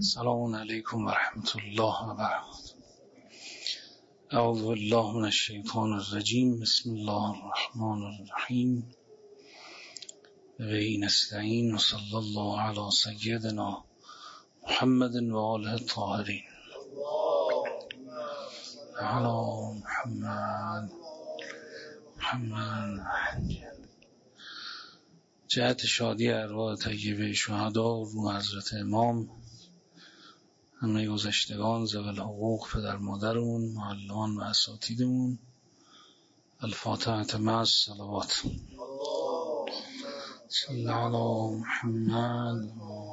السلام علیکم و رحمت الله و برکاته. اعوذ بالله من الشیطان الرجیم. بسم الله الرحمن الرحیم. و نستعین و صلی الله علی سیدنا محمد و آله الطاهرین. علی محمد. جهت شادی ارواح طیبه شهدا رو حضرت امام، همه گذشتگان، ذوی الحقوق، پدر مادرمون، معلمان و اساتیدمون. الفاتحه مع الصلوات. صلی علی محمد.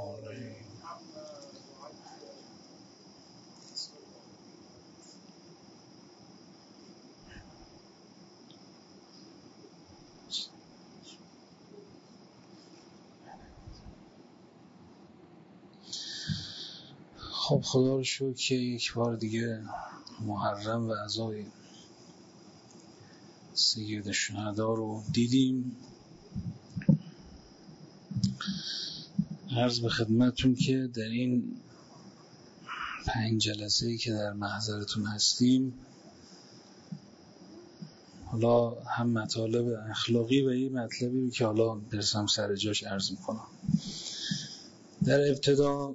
خب خدا رو شکر که یک بار دیگه محرم و عزای سید الشهدا رو دیدیم. عرض به خدمتون که در این 5 جلسه‌ای که در محضرتون هستیم، حالا هم مطالب اخلاقی و یه مطلبی که حالا برسم سر جاش عرض میکنم. در ابتدا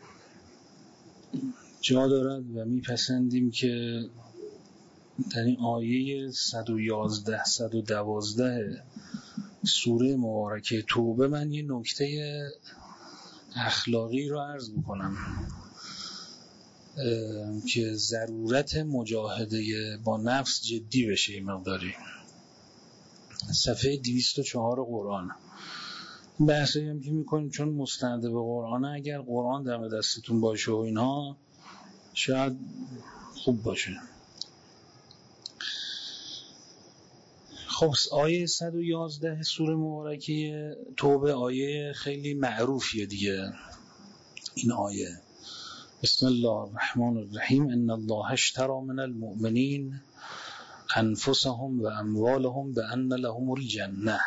جا دارد و میپسندیم که در این آیه 111 112 سوره مبارکه توبه من یه نکته اخلاقی رو عرض بکنم که ضرورت مجاهده با نفس جدی بشه. این مقداری صفحه 204 قرآن بحثی هم که میکنیم، چون مستند به قرآن، اگر قرآن دم دستتون باشه و اینها شاید خوب باشه. خب آیه 111 سوره مبارکه توبه آیه خیلی معروفیه دیگه. این آیه بسم الله الرحمن الرحیم. ان الله اشتری من المؤمنین انفسهم و اموالهم بان لهم الجنه.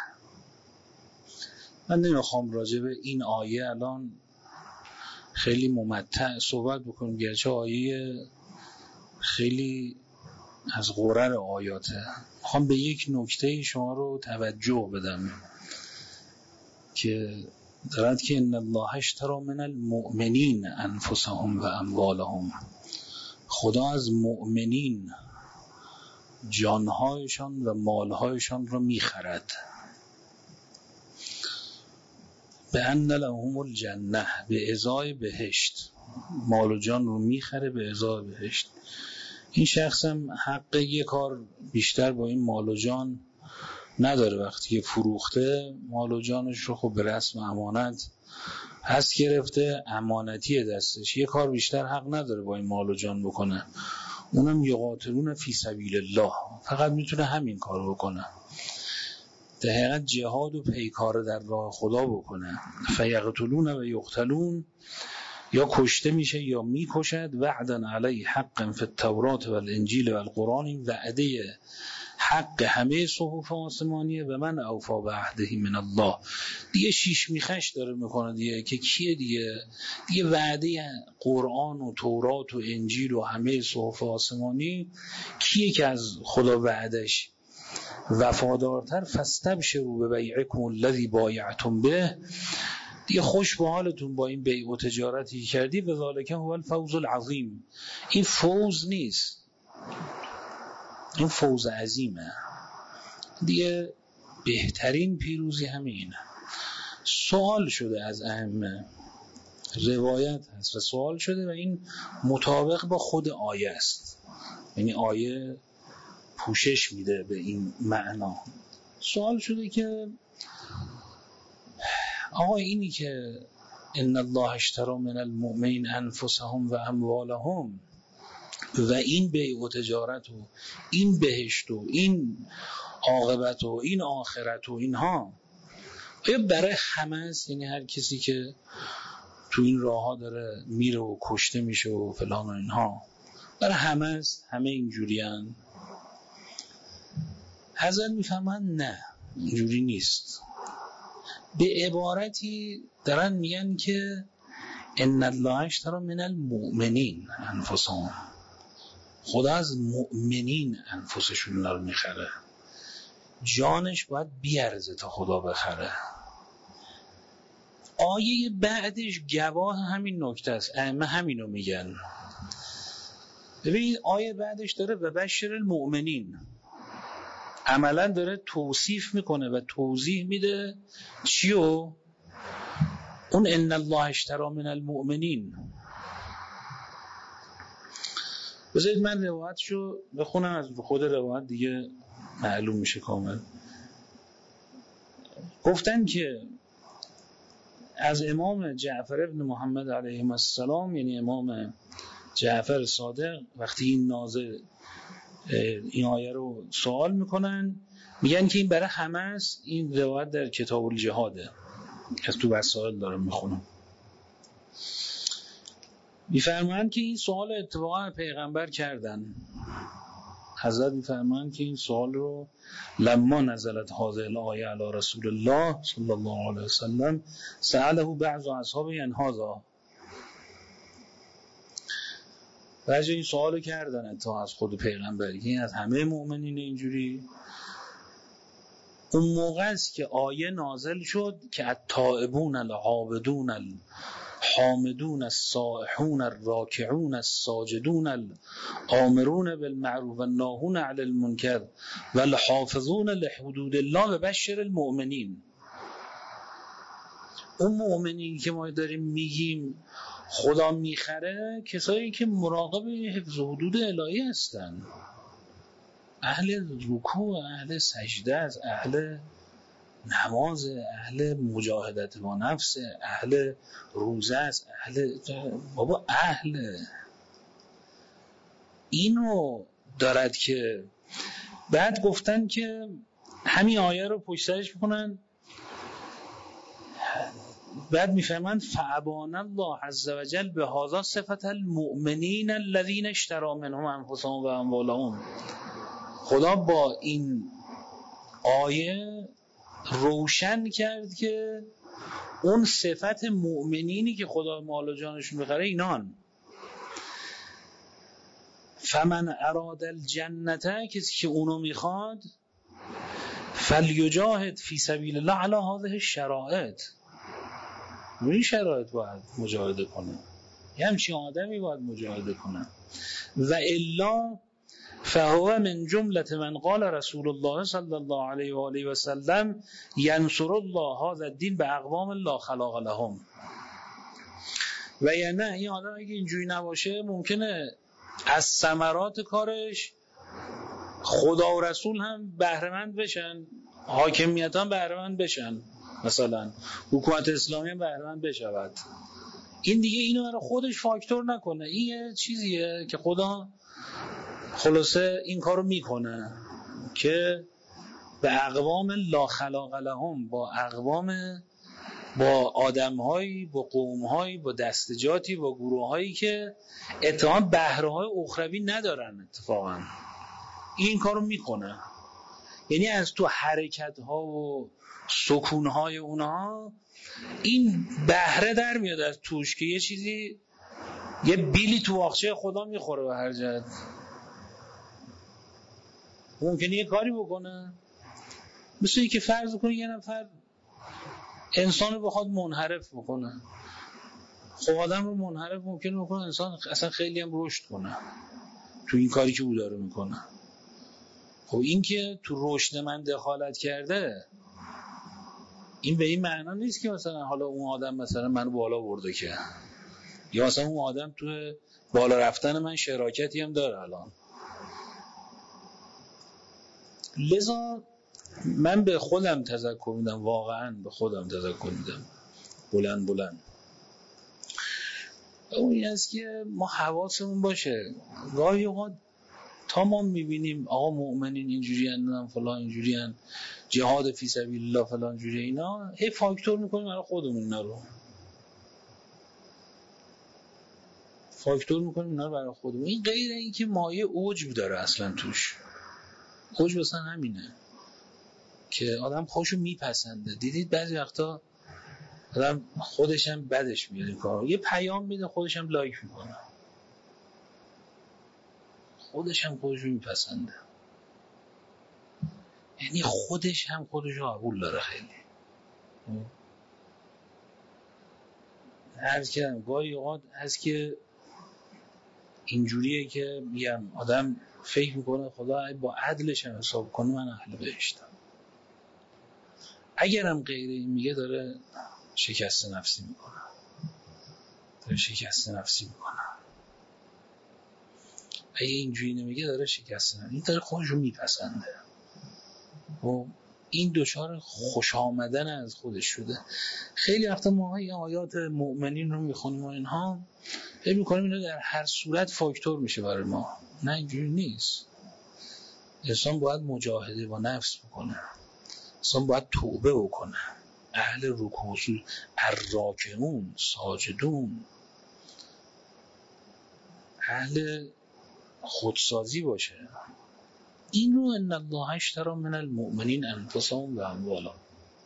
من نمیخوام راجع به این آیه الان خیلی ممتع صحبت بکنم، گرچه آیه خیلی از غرر آیاته. میخوام به یک نکته شما رو توجه بدم که دارد که ان الله اشتری من المؤمنین انفسهم و اموالهم. خدا از مؤمنین جانهایشان و مالهایشان رو میخرد. به ان لهم الجنه، به ازای بهشت. مال و جان رو میخره به ازای بهشت. این شخص هم حق یک کار بیشتر با این مال و جان نداره. وقتی که فروخته مال و جانش رو خب به رسم امانت پس گرفته، امانتی دستش، یک کار بیشتر حق نداره با این مال و جان بکنه. اونم یقاتلون فی سبیل الله، فقط میتونه همین کار بکنه، در حقیقت جهاد و پیکار در راه خدا بکنه. فیقتلون و یقتلون، یا کشته میشه یا میکشد. وعدا علی حق فی التوراة و الانجیل و القرآن. این وعده حق همه صحف آسمانیه. و من اوفا بعهده من الله. دیگه شیش میخش داره میکنه دیگه که کیه دیگه وعده قرآن و تورات و انجیل و همه صحف آسمانی کیه که از خدا وعدش وفادارتر؟ فاستبشروا ببیعکم الذی بایعتم به. دیگه خوش به حالتون با این بیع و تجارتی کردی. و ذالک هو الفوز العظیم. این فوز نیست، این فوز عظیمه دیگه. بهترین پیروزی همینه. سوال شده از ائمه، روایت هست و سوال شده و این مطابق با خود آیه است. یعنی آیه پوشش میده به این معنا. سوال شده که آقا اینی که ان الله اشتری من المؤمنین انفسهم و اموالهم و این بیع و تجارت و این بهشت و این عاقبت و این آخرت و اینها، آیا برای همه است؟ یعنی هر کسی که تو این راه ها داره میره و کشته میشه و فلان و اینها، برای همه است؟ همه اینجوری هن؟ حضرت میفهمن نه، اینجوری نیست. به عبارتی دارن میگن که ان الله اشتری من المؤمنین انفسهم، خدا از مؤمنین انفسشون رو میخره. جانش باید بیارزه تا خدا بخره. آیه بعدش گواه همین نکته است. ائمه همینو میگن. ببینید آیه بعدش داره و بشر المؤمنین، عملا داره توصیف میکنه و توضیح میده چیو؟ اون ان الله اشتری من المؤمنین. بذارید من روایتشو بخونم، از خود روایت دیگه معلوم میشه کامل. گفتن که از امام جعفر ابن محمد علیه السلام، یعنی امام جعفر صادق، وقتی این نازل این آیه رو سوال میکنن، میگن که این برای همه است. این روایت در کتاب الجهاده، از تو وسائل دارم میخونم. میفرمایند که این سوال اتفاقا پیغمبر کردن. حضرت میفرمایند که این سوال رو لما نزلت هذه الآیه علی رسول الله صلی الله علیه وسلم سأله بعض اصحاب هذا. بعضی این سوالو کردن تا از خود پیغمبر، این از همه مؤمنین اینجوری. اون موقع است که آیه نازل شد که التائبون العابدون الحامدون السائحون الراکعون الساجدون الآمرون بالمعروف والناهون عن المنکر والحافظون لحدود الله و بشر المؤمنین. اون مؤمنین که ما داریم میگیم خدا میخره، کسایی که مراقب حفظ حدود الهی هستن، اهل رکوع، اهل سجده است، اهل نماز، اهل مجاهدت با نفس، اهل روزه است، بابا اهل اینو دارد. که بعد گفتن که همین آیه رو پشت سرش میکنن، بعد میفهمند فابان الله عز وجل به هذا صفت المؤمنین الذین اشتری منهم انفسهم و اموالهم. خدا با این آیه روشن کرد که اون صفت مؤمنینی که خدا مال و جانشون بخره اینان. فمن اراد الجنته، کسی که اونو میخواد، فلیجاهد فی سبیل الله علی هذه الشرائط، این شرایط باید مجاهده کنه، یه همچین آدمی باید مجاهده کنه. و الا فهو من جملة من قال رسول الله صلی الله علیه و آله و سلم ینصر الله هذا الدین به اقوام لا خلاق لهم. و یا نه، این آدم اگه اینجوری نباشه ممکنه از ثمرات کارش خدا و رسول هم بهره‌مند بشن، حاکمیت هم بهره‌مند بشن، مثلا حکومت اسلامی هم بهره‌مند بشود. این دیگه اینو برای خودش فاکتور نکنه، این یه چیزیه که خدا خلاصه این کارو میکنه که به اقوام لا خلاق لهم، با اقوام، با آدم‌هایی، با قوم‌هایی، با دستجاتی، با گروه‌هایی که اتهام بهره‌های اخروی ندارن، اتفاقا این کارو میکنه. یعنی از تو حرکت‌ها و سکون‌های اونها این بهره در میاد از توش، که یه چیزی، یه بیلی تو واقچه خدا میخوره به هر جهت. ممکنه یه کاری بکنه، مثل اینکه فرض کنه یه نفر انسان رو بخواد منحرف بکنه. خب آدم رو منحرف ممکنه بکنه، انسان اصلا خیلی هم رشد کنه تو این کاری که او داره میکنه. خب این که تو رشد من دخالت کرده، این به این معنا نیست که مثلا حالا اون آدم مثلا منو بالا برده، که یا مثلا اون آدم تو بالا رفتن من شراکتی هم داره الان. لذا من به خودم تذکر میدم، واقعا به خودم تذکر میدم بلند اون است که ما حواسمون باشه. گاهی اوقات تا ما میبینیم آقا مؤمنین اینجوری هستن، فلان اینجوری هستن، جهاد فی سبیل الله فلان جوری، اینا هی فاکتور میکنیم برای خودمون، اینا رو فاکتور میکنیم اینا رو برای خودمون. این غیر این که مایه عجب داره اصلا توش. عجب اصلا همینه که آدم خودشو میپسنده. دیدید بعضی وقتا آدم خودش هم بدش میاد این کار، یه پیام میده خودش هم لایک میکنه، خودش هم خودش رو میپسنده، یعنی خودش هم خودش رو قبول داره. خیلی عرض کردم گاهی اوقات هست که اینجوریه که میگم آدم فکر میکنه خدا با عدلش هم حساب کنه من اهل بهشتم. اگرم غیر این میگه داره شکست نفسی میکنه، اگه اینجوری نمیگه داره شکست نفسی، این داره خودش رو میپسنده و این دچار خوش آمدن از خودش شده. خیلی وقتا ما این آیات مؤمنین رو میخونیم و اینها فکر میکنیم اینا در هر صورت فاکتور میشه برای ما. نه اینجوری نیست. انسان باید مجاهده با نفس بکنه، انسان باید توبه بکنه، اهل رکوع الراکعون ساجدون، اهل خودسازی باشه. این رو ان الله اشتری من المؤمنین انفسهم و اموالهم،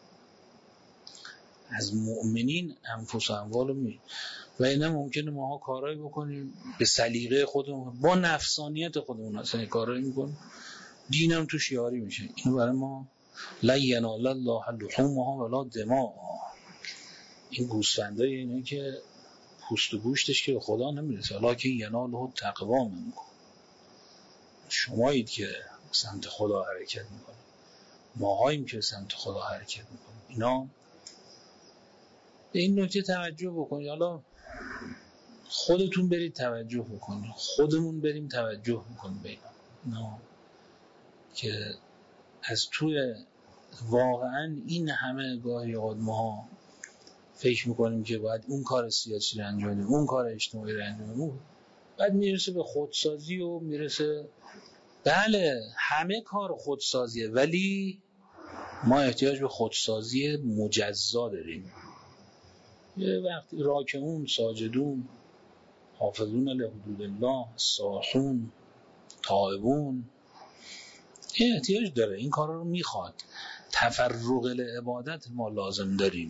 از مؤمنین انفس و اموال می و اینا ممکنه ماها کارایی بکنیم به سلیقه خودمون با نفسانیت خودمون، اصلا کارایی میکنیم دینم توش یاری میشه. این برای ما لا ینال الله لحومها ولا دماءها، این گوسفندای اینا که پوست و گوشتش که به خدا نمیرسه، لکن یناله تقوا منکم، شمایید که سمت خدا حرکت میکنید، ماهاییم که سمت خدا حرکت میکنیم. اینا به این نکته توجه بکنید. حالا خودتون برید توجه بکنید، خودمون بریم توجه بکنیم به اینا که از توی واقعا این همه گاهی اوقات ما فکر میکنیم که باید اون کار سیاسی رو انجام بدیم، اون کار اجتماعی رو انجام بدیم، بعد میرسه به خودسازی و میرسه بله همه کار خودسازیه، ولی ما احتیاج به خودسازی مجزا داریم. یه وقتی راکعون ساجدون حافظون لحدود الله ساحون تائبون، این احتیاج داره، این کار رو میخواد. تفرغ العبادت ما لازم داریم.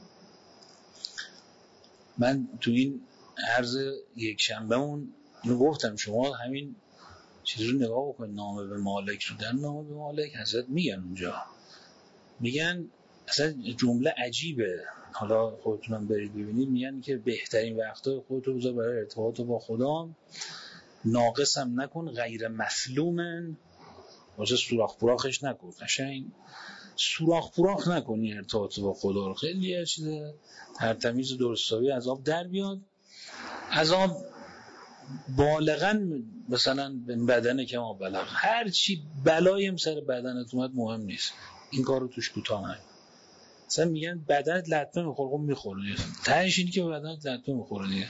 من تو این عرض یک شنبهمون اینو گفتم، شما همین چیز رو نگاه بکنید، نامه به مالک رو، در نامه به مالک حضرت میگن اونجا، میگن اصلا جمله عجیبه، حالا خودتونم برید ببینید، میگن که بهترین وقتای خودتو بذار برای ارتباط با خدا، ناقصم نکن غیر مسلومن، واسه سوراخ پوراخش نکن، قشنگ سوراخ پوراخ نکنی ارتباط با خدا رو، خیلی یه چیز ترتمیز درستاوی از آب در بیاد. از آب بالغاً مثلا به بدن که ما بلغ، هر چی بلایم سر بدنت اومد مهم نیست، این کارو توش کوتاه نکن. مثلا میگن بدنت لطمه میخوره، خب میخوره دیگه، تهش اینی که بدنت لطمه میخوره دیگه.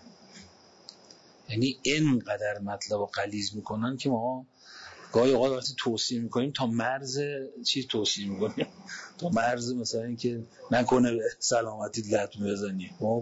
یعنی اینقدر مطلب رو غلیظ میکنن که ما گاهی اوقات وقتی توصیه میکنیم تا مرز چی توصیه میکنیم، تا مرز مثلا این که نکنه به سلامتی لطمه بزنی. خب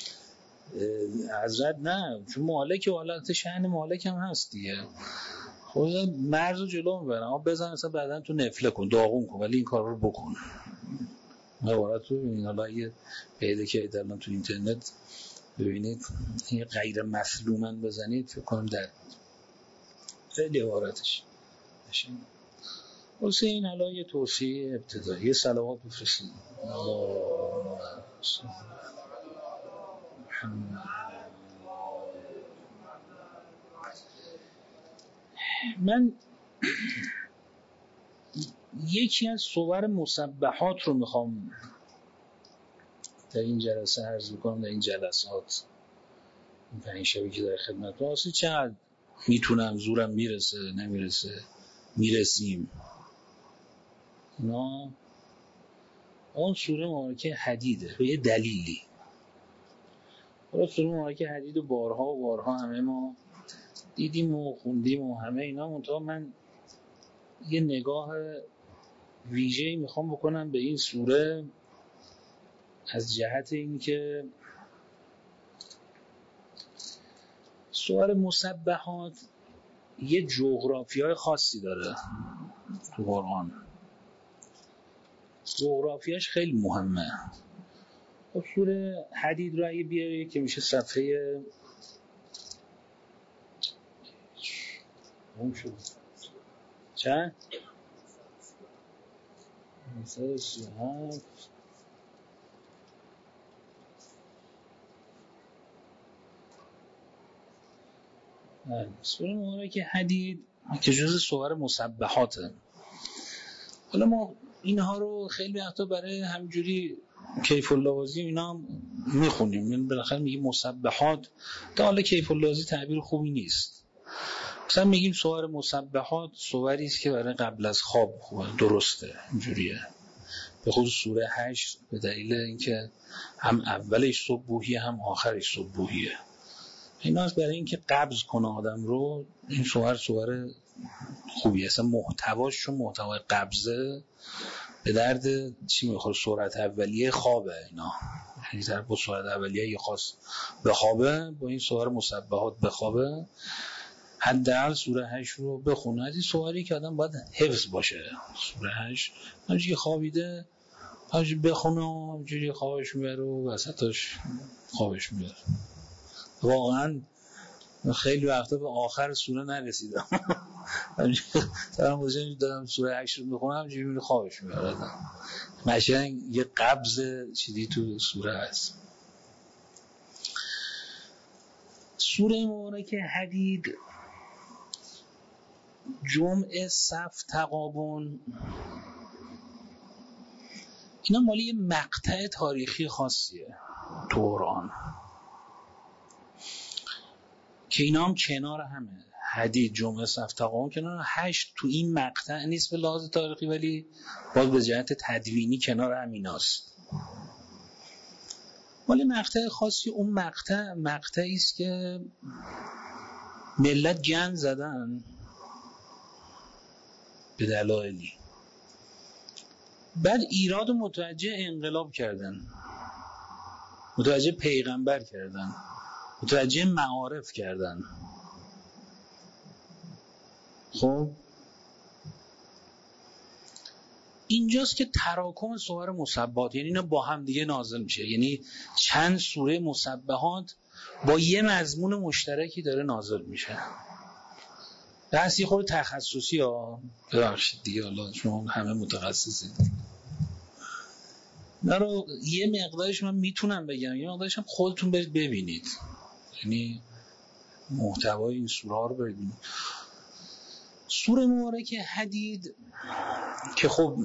حضرت نه، چون مالک حالت شأن مالک هم هست دیگه، خب مرز رو جلو میبرن، اما بزن اصلا بدن تو نفله کن، داغون کن، ولی این کار رو بکن. عبارت رو ببینید، حالا اگه پیدا کردید الان تو اینترنت ببینید این غیر مسلومن بزنید فکر کنم در خیلی عبارتش بشین. واسه این حالا یه توصیه ابتدایی، یه صلوات بفرستید. من یکی از صور مسبحات رو میخوام در این جلسه عرض میکنم، در این جلسات این 5 شبی که در خدمت واسه چقدر میتونم، زورم میرسه نمیرسه، میرسیم اینا. اون سوره مبارکه حدیده به یه دلیلی، اون سوره مبارکه حدید و بارها همه ما دیدیم و خوندیم و همه اینا، منتها من یه نگاه ویژه‌ای میخوام بکنم به این سوره از جهت این که سوره مسبحات یه جغرافیای خاصی داره تو قرآن، جغرافیاش خیلی مهمه. خب سوره حدید رو اگه بیاری که میشه صفحه اون شد چند؟ 137. سوره مبارکه حدید که جز سور مسبحاته. حالا ما اینها رو خیلی وقتا برای همجوری کیف اللوازی اینا هم میخونیم، یعنی بالاخره میگیم مسبحات. تا حالا کیف اللوازی تعبیر خوبی نیست. مثلا میگیم سور مسبحات سوری است که برای قبل از خواب خوبه، درسته، اینجوریه. به خصوص سوره 8 به دلیل اینکه هم اولش صبحوحیه هم آخرش صبحوحیه. اینا از برای اینکه قبض کنه آدم رو. این سور خوبیه، اصلا محتواش چون محتوای قبضه به درد چی میخوره؟ سورت اولیه خوابه. اینا یعنی در با سورت اولیه یه خاص بخوابه، با این سور مسبحات بخوابه، حداقل سوره 8 رو بخونه. از این سوری که آدم باید حفظ باشه. سوره 8 همینجوری خوابیده همینجوری بخونه و همینجوری خوابش میبره و وسطش خوابش میبره. واقعا خیلی وقتا به آخر سوره نرسیدم. همینجوری دارم سوره 8 رو میخونم همینجوری خوابش میبره. قشنگ یه قبض چیزی تو سوره هست. سوره مبارکه حدید جمعه، صف، تغابن، اینا مالی یه مقطع تاریخی خاصیه تو قرآن که اینا هم کنار همه. حدید، جمعه، صف، تغابن کنار. 8 تو این مقطع نیست به لحاظ تاریخی، ولی باز به جهت تدوینی کنار همیناست. مالی مقطع خاصی. اون مقطعی است که ملت گند زدن به دلایلی، بعد ایراد متوجه انقلاب کردن، متوجه پیغمبر کردن، متوجه معارف کردن. خب اینجاست که تراکم سور مسبحات، یعنی اینا با هم دیگه نازل میشه. یعنی چند سوره مسبحات با یه مضمون مشترکی داره نازل میشه. بحث یه خورده تخصصی ها، ببخشید دیگه، حالا شما همه متخصصید. نه رو یه مقدارش من میتونم بگم، یه مقدارش هم خودتون برید ببینید، یعنی محتوای این سوره ها رو ببینید. سوره مبارکه حدید که خب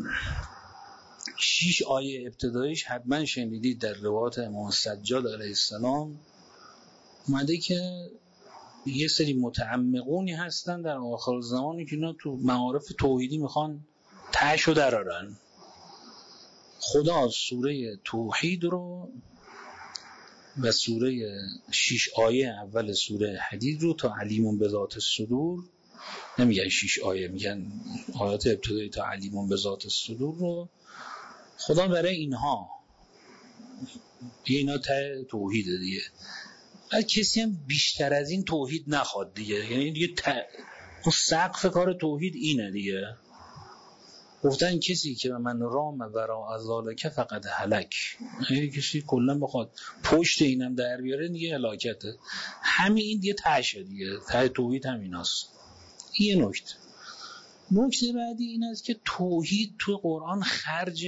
6 آیه ابتداییش حتما شنیدید، در روایات امام سجاد علیه السلام اومده که یه سری متعمقونی هستن در آخر زمانی که اینا تو معارف توحیدی میخوان تهشو درارن. خدا سوره توحید رو و سوره 6 آیه اول سوره حدید رو تا علیمون به ذات الصدور، نمیگن 6 آیه، میگن آیات ابتدایی تا علیمون به ذات الصدور رو خدا برای اینها دیگه، اینا توحیده دیگه. بعد کسی هم بیشتر از این توحید نخواد دیگه، یعنی دیگه اون سقف کار توحید اینه دیگه. گفتن کسی که من رام ورا از ذالک فقط هلک، یعنی کسی کلا بخواد پشت اینم در بیاره دیگه هلاکته. همین این دیگه تهشه دیگه، ته توحید همیناست. این نکته بعدی این است که توحید تو قرآن خرج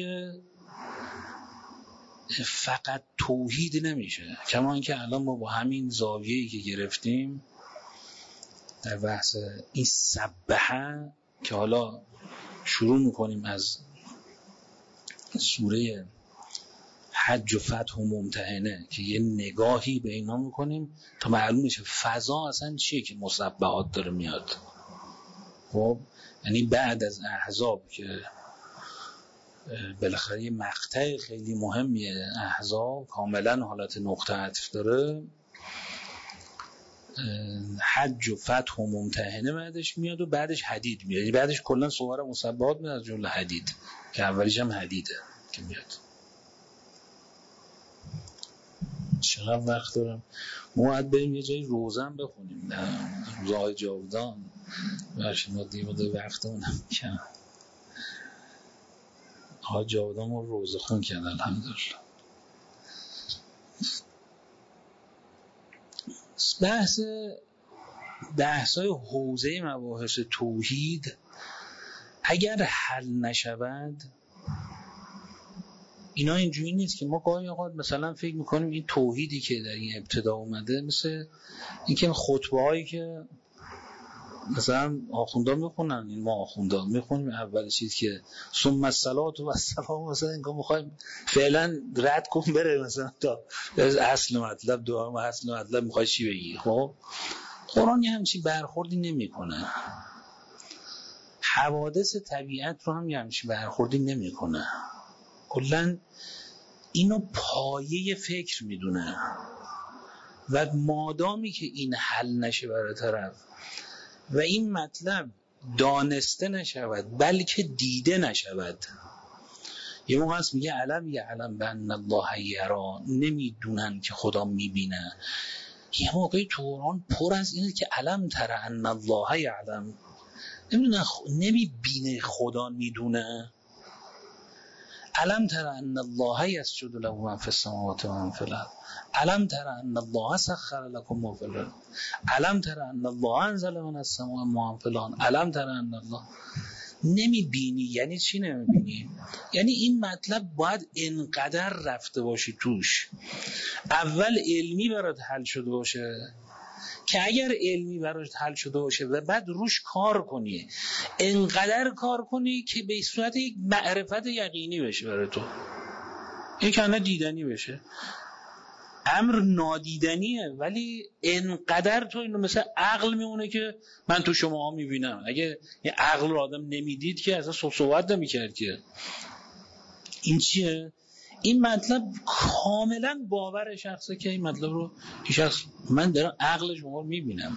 فقط توحید نمیشه، کما اینکه الان ما با همین زاویه‌ای که گرفتیم در بحث این سبحه که حالا شروع میکنیم از سوره حج و فتح و ممتحنه که یه نگاهی به اینا میکنیم تا معلوم میشه فضا اصلا چیه که مسبحات داره میاد. خب یعنی بعد از احزاب که بالاخره یه مقطع خیلی مهمیه، احزاب کاملا حالت نقطه عطف داره، حج و فتح و ممتحنه بعدش میاد و بعدش حدید میاد، یعنی بعدش کلا سوره مسبحات میاد از جمله حدید که اولیش هم حدیده که میاد. چقدر وقت دارم؟ ما باید بریم یه جایی روزن بخونیم، روزهای جاودان برشیم ما دیماده وقت اونم کم. ها جاودان ما روزه خون کردن الحمدلله. بحث‌های حوزه مباحث توحید اگر حل نشود، اینا اینجوری نیست که ما گاهی اوقات مثلا فکر میکنیم این توحیدی که در این ابتدا اومده مثل این که خطبه هایی که مثلا آخوندا میخونن، این ما آخوندا میخونیم اول چیز که ثم الصلاة و السلام، مثلا اینکه میخوایم فعلا رد کن بره مثلا تا اصل مطلب دعا و اصل مطلب میخوای چی بگی. خب قرآن یه همچین برخوردی نمیکنه، حوادث طبیعت رو هم یه همچین برخوردی نمیکنه، کلا اینو پایه فکر میدونه و مادامی که این حل نشه برای طرف و این مطلب دانسته نشود بلکه دیده نشود. یه موقع هست میگه علم یعلم بأن الله یرا، نمیدونن که خدا میبینه. یه موقعی تو قرآن پر از اینه که علم تر ان الله یعلم، نمیبینه خدا میدونه. علم تر ان الله یسجد له من فی السماوات و من فی الارض، علم تر ان الله سخر لكم ما فی الارض، علم تر ان الله انزل من السماء ماء فلان، علم تر ان الله. نمیبینی یعنی چی نمیبینی؟ یعنی این مطلب باید انقدر رفته باشی توش، اول علمی برات حل شده باشه که اگر علمی برات حل شده باشه و بعد روش کار کنی، انقدر کار کنی که به صورت یک معرفت یقینی بشه برای تو، یک کنه دیدنی بشه. امر نادیدنیه ولی انقدر تو اینو مثل عقل میمونه که من تو شما ها میبینم. اگه این عقل رو آدم نمیدید که اصلا صحبت نمیکرد که. این چیه؟ این مطلب کاملا باور شخصه که این مطلب رو شخص من دارم عقل شما رو میبینم.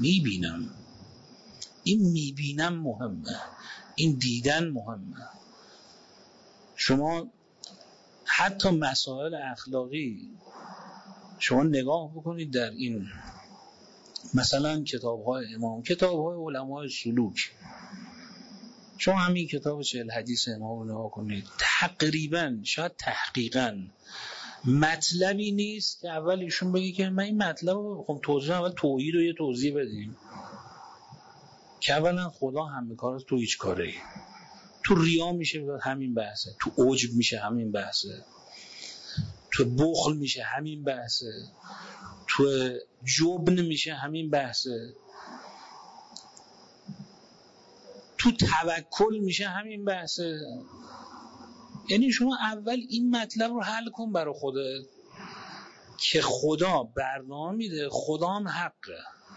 این میبینم مهمه، این دیدن مهمه. شما حتی مسائل اخلاقی شما نگاه بکنید در این مثلا کتاب‌های امام، کتاب‌های علمای سلوک، شما همین کتاب 40 حدیث امام رو نگاه کنید، تقریبا شاید تحقیقا مطلبی نیست که اول ایشون بگه که من این مطلب رو بخوام توضیح، اول توحید رو یه توضیح بدیم که اولا خدا همه کاره، تو هیچ کاری، تو ریا میشه همین بحثه، تو عجب میشه همین بحثه، تو بخل میشه همین بحثه، تو جبن میشه همین بحثه، تو توکل میشه همین بحثه. یعنی شما اول این مطلب رو حل کن برای خودت که خدا برنامه میده، خدا هم حقه.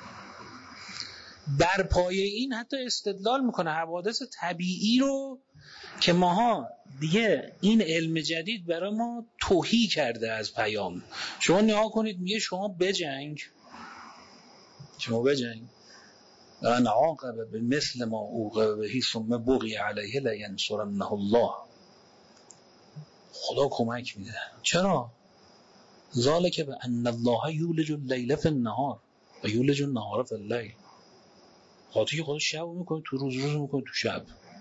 بر پایه این حتی استدلال میکنه حوادث طبیعی رو که ماها دیگه این علم جدید برای ما توهی کرده از پیام. شما نگاه کنید میگه شما بجنگ ان عاقب بمثل ما عوقب به ثم بغی علیه لینصرنه الله. خدا کمک میده. چرا؟ ذالک بان الله یولج اللیل فی النهار و یولج النهار فی اللیل. خدا شب میکنه تو روز، روز میکنه تو شب،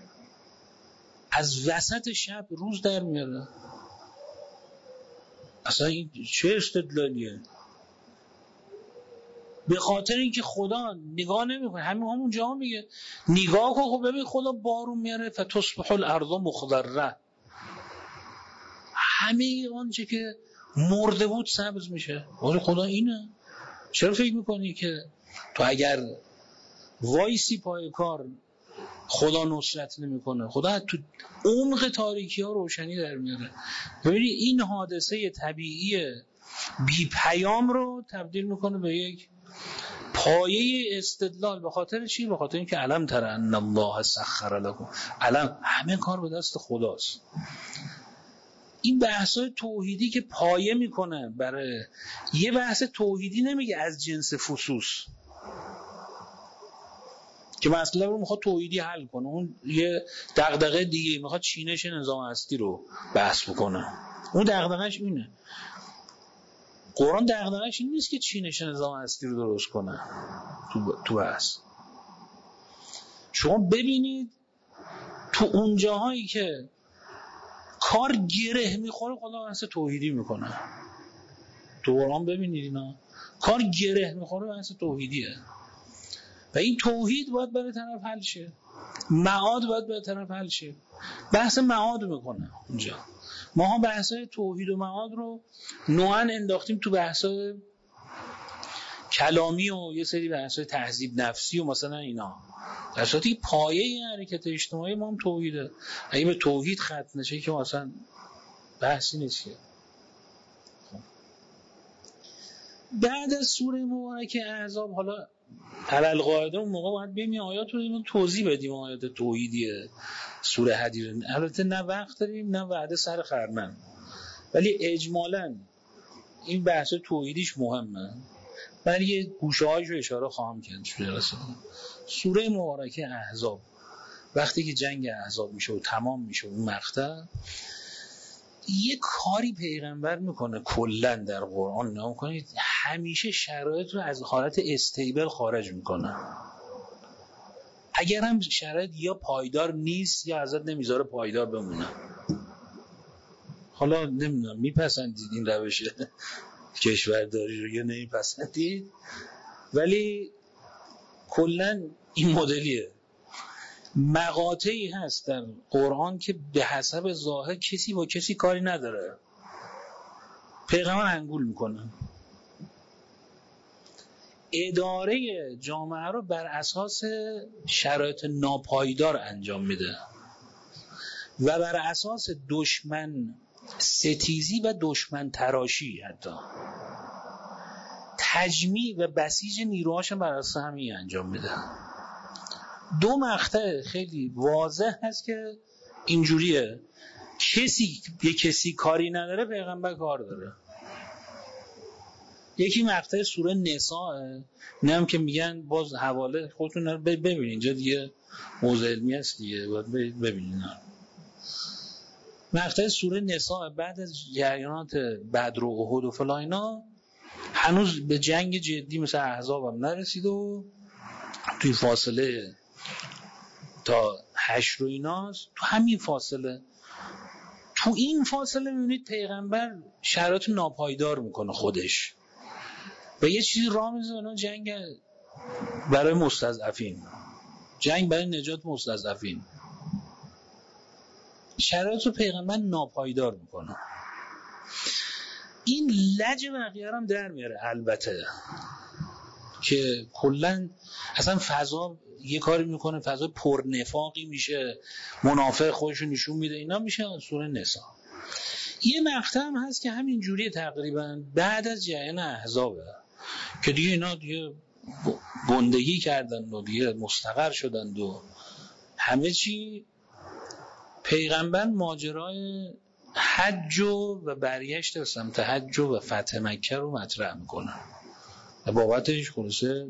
از وسط شب روز در میاره. اصلا این چه استدلالیه؟ به خاطر اینکه خدا نگاه نمیکنه، همون جا میگه نگاه کن، خب ببین خدا بارون میاره فتصبح الارض مخضره، همه آنچه که مرده بود سبز میشه. ولی خدا اینه. چرا فکر میکنی که تو اگر وایسی پای کار خدا نصرت نمیکنه؟ خدا تو عمق تاریکی ها روشنی در میاره. ببینید این حادثه طبیعی بی پیام رو تبدیل میکنه به یک پایه استدلال. به خاطر چی؟ به خاطر اینکه علم تر ان الله سخر لكم، علم همه کار به دست خداست. این بحثای توحیدی که پایه میکنه برای یه بحث توحیدی، نمیگه از جنس فسوس که مسئله رو میخواد توحیدی حل کنه، اون یه دغدغه دیگه، میخواد چینش نظام هستی رو بحث بکنه، اون دغدغه‌اش اینه. قرآن دغدغه‌اش این نیست که چینش نظام هستی رو درست کنه تو بحث. شما ببینید تو اون جاهایی که کار گره میخوره خدا بحث توحیدی میکنه. تو قرآن ببینید اینا کار گره میخوره بحث توحیدیه و این توحید باید برای طرف حل شه، معاد باید برای طرف حل شه. بحث معاد میکنه اونجا. ما هم بحثای توحید و معاد رو نوعا انداختیم تو بحثای کلامی و یه سری بحثای تهذیب نفسی و مثلا اینا، در صورتی پایه این حرکت اجتماعی ما هم توحیده. اگه به توحید ختم نشه که مثلا بحثی نیست. بعد از سوره مبارکه احزاب حالا علل قاعده اون موقع باید بریم آیات رو توضیح بدیم، آیات توحیدیه سوره حدید. البته نه وقت داریم نه وعده سر خرمن، ولی اجمالاً این بحث توحیدیش مهمه. من یه گوشه‌هایش رو اشاره خواهم کرد. سوره مبارکه احزاب وقتی که جنگ احزاب میشه و تمام میشه اون مقطع، یه کاری پیغمبر میکنه کلا در قرآن نام کنید، همیشه شرایط رو از حالت استیبل خارج میکنه. اگر هم شرایط یا پایدار نیست یا ازت نمیذاره پایدار بمونه. حالا نمیدونم میپسندید این روش کشورداری رو یا نمیپسندید، ولی کلا این مدلیه. مقاطعی هست در قرآن که به حسب ظاهر کسی با کسی کاری نداره، پیغمبر انگول میکنه، اداره جامعه رو بر اساس شرایط ناپایدار انجام میده و بر اساس دشمن ستیزی و دشمن تراشی، حتی تجمیع و بسیج نیروهاش بر اساس همین انجام میده. دو مقطع خیلی واضح هست که اینجوریه، کسی به کسی کاری نداره، پیغمبر کار داره. یکی مقطع سوره نساء، نم که میگن باز حواله خودتون رو ببینید، اینجا دیگه موضوع علمی هست دیگه، باید ببینید. مقطع سوره نساء بعد از جریانات بدر و احد و فلان اینا، هنوز به جنگ جدی مثل احزاب هم نرسید و توی فاصله تا حشر و ایناست. تو همین فاصله، تو این فاصله میبینید پیغمبر شرایط ناپایدار میکنه خودش و یه چیزی راه میزنه، جنگ برای مستضعفین، جنگ برای نجات مستضعفین. شرایط رو پیغمبر ناپایدار میکنه. این لج بقیه هم در میاره البته، که کلن اصلا فضا یه کاری میکنه، فضا پرنفاقی میشه، منافق خودشو نشون میده، اینا میشه سوره نساء. یه مقطع هم هست که همین جوریه تقریبا بعد از جریان احزابه که دیگه اینا دیگه گندگی کردن و دیگه مستقر شدند و همه چی. پیغمبر ماجرای حج و برگشت به سمت حج و فتح مکه رو مطرح میکنه و بابتش خلاصه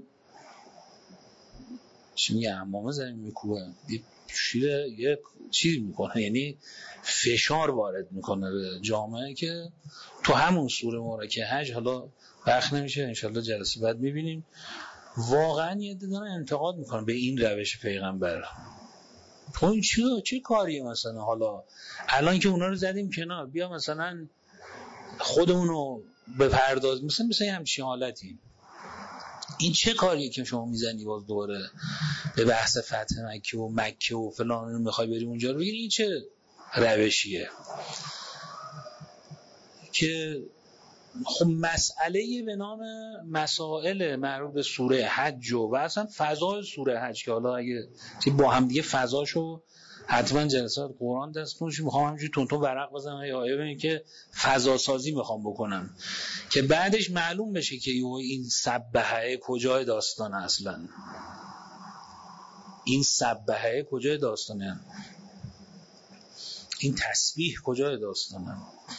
چی میگه، امامه زمین میکوبه، یه چیز میکنه، یعنی فشار وارد میکنه به جامعه که تو همون سوره مبارکه حج، حالا وقت نمیشه انشالله جلسه بعد میبینیم، واقعا یه دونه انتقاد میکنه به این روش پیغمبر. تو این چه کاریه مثلا؟ حالا الان که اونا رو زدیم کنار، بیا مثلا خودمون رو بپرداز، مثلا همچین حالتی. این چه کاریه که شما میزنی باز دوباره به بحث فتح مکه و فلان رو میخوای بریم اونجا رو بگیری؟ این چه روشیه؟ که خب مسئله به نام مسائل مربوط به سوره حج و اصلا فضای سوره حج، که حالا اگه با هم دیگه فضاشو حتما جلسات قرآن دستونش میخوام همینجوری تونتون ورق بزنم یا آیه ببینید که فضا سازی میخوام بکنم که بعدش معلوم بشه که این سبحه کجای داستانه، اصلا این سبحه کجای داستانه، این تسبیح کجای داستانه.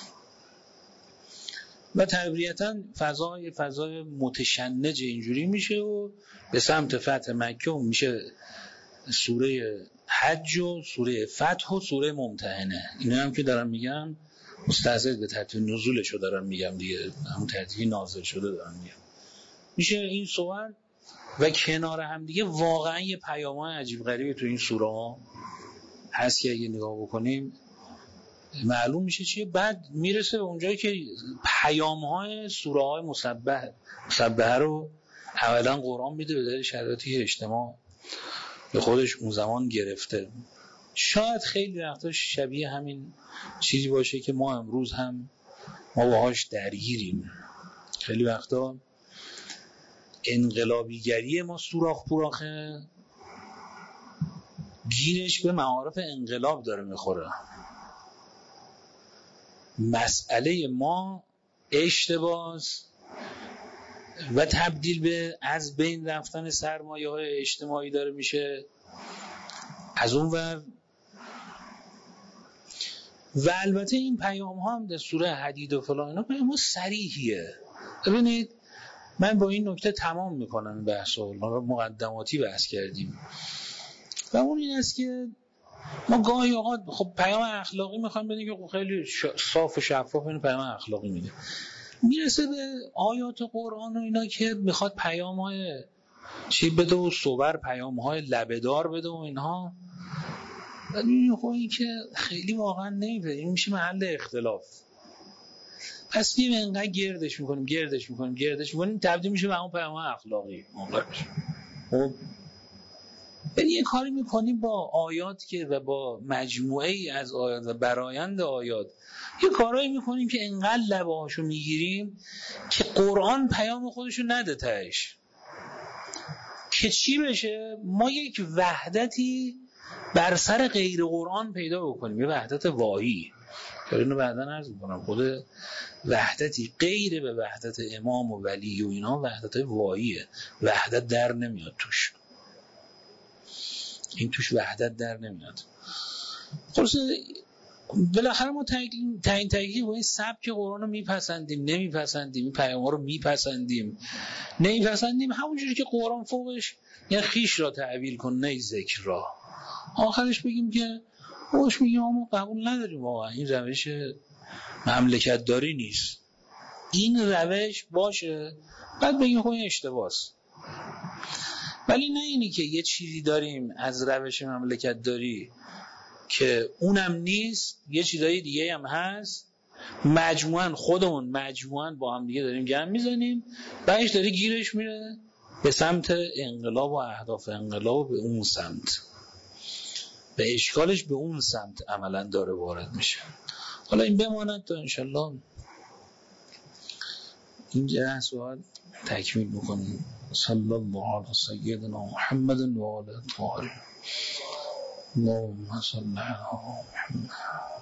و طبیعتاً فضای متشنج اینجوری میشه و به سمت فتح مکه و میشه سوره حج و سوره فتح و سوره ممتحنه. اینا هم که دارم میگم مستعد به ترتیب نزولش رو دارم میگم دیگه، همون ترتیبی نازل شده دارم میگم. میشه این سوال و کنار هم دیگه واقعا یه پیام‌های عجیب غریبی تو این سوره ها هست که اگه نگاه بکنیم معلوم میشه چیه. بعد میرسه به اونجایی که پیام‌های سوره‌های مسبحه رو اولا قرآن میده به دلیل شرایطی که اجتماع به خودش اون زمان گرفته. شاید خیلی وقتا شبیه همین چیزی باشه که ما امروز هم ما باهاش درگیریم. خیلی وقتا انقلابیگری ما سوراخ پوراخه، گیرش به معارف انقلاب داره میخوره. مسئله ما اشتباس و تبدیل به از بین رفتن سرمایه‌های اجتماعی داره میشه. از اون ور و البته این پیام ها هم در سوره حدید و فلان اینا پیام صریحیه. ببینید من با این نکته تمام میکنم بحث رو مقدماتی بحث کردیم و اون این است که ما گاهی اوقات خب پیام اخلاقی میخوایم بدیم که خیلی صاف و شفاف این پیام اخلاقی میده، میرسه به آیات قرآن و اینا که میخواد پیام‌های چی بده و صور پیام‌های لبه‌دار بده و اینها، ولی خب این که خیلی واقعا نمیده، این میشه محل اختلاف. پس میگیم انقدر گردش میکنیم تبدیل میشه به اون پیام اخلاقی. خب یعنی یه کاری میکنیم با آیات که و با مجموعه ای از آیات و برآیند آیات یه کارایی میکنیم که انقدر لبه‌هاشو میگیریم که قرآن پیام خودشو نده تهش، که چی بشه؟ ما یک وحدتی بر سر غیر قرآن پیدا بکنیم، یه وحدت واهی که اینو بعداً عرض میکنم. خود وحدتی غیر به وحدت امام و ولی و اینا وحدت واهیه، وحدت در نمیاد توش، این توش وحدت در نمیاد. خلاص بالاخره ما تعیین با این سبک قرآن رو میپسندیم نمیپسندیم، این پیام‌ها رو میپسندیم نمیپسندیم، همونجوری که قرآن فوقش یعنی خیش را تعبیر کن نه ذکر را، آخرش بگیم که خوش میگیم ما قبول نداریم، واقعا این روش مملکت داری نیست، این روش باشه، بعد بگیم خب این اشتباهه. ولی نه اینی که یه چیزی داریم از روش مملکت داری که اونم نیست، یه چیزای دیگه هم هست، خودمون با هم دیگه داریم گم میزنیم، بعدش داره گیرش میره به سمت انقلاب و اهداف انقلاب، به اون سمت، به اشکالش به اون سمت عملا داره وارد میشه. حالا این بماند تا انشالله اینجا سوال تکمیل بکنیم. صلی الله علی سیدنا محمد و آله الطاهرین. اللهم صل علی محمد.